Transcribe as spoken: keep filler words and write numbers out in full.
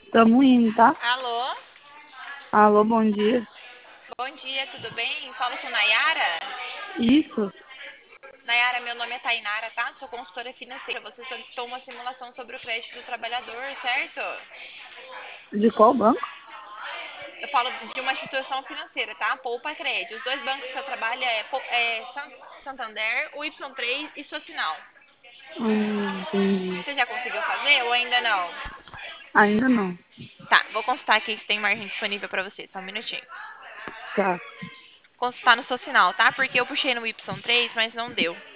Tamo indo, tá? Alô? Alô, bom dia. Bom dia, tudo bem? Falo com Nayara. Isso? Nayara, meu nome é Tainara, tá? Sou consultora financeira. Você solicitou uma simulação sobre o crédito do trabalhador, certo? De qual banco? Eu falo de uma instituição financeira, tá? Poupa Crédito. Os dois bancos que eu trabalho é, Pou- é San- Santander, o Y três e Socinal. Hum, entendi. Você já conseguiu fazer ou ainda não? Ainda não. Tá, vou consultar aqui se tem margem disponível pra você. Só um minutinho. Tá. Consultar no Socinal, tá? Porque eu puxei no Y três, mas não deu.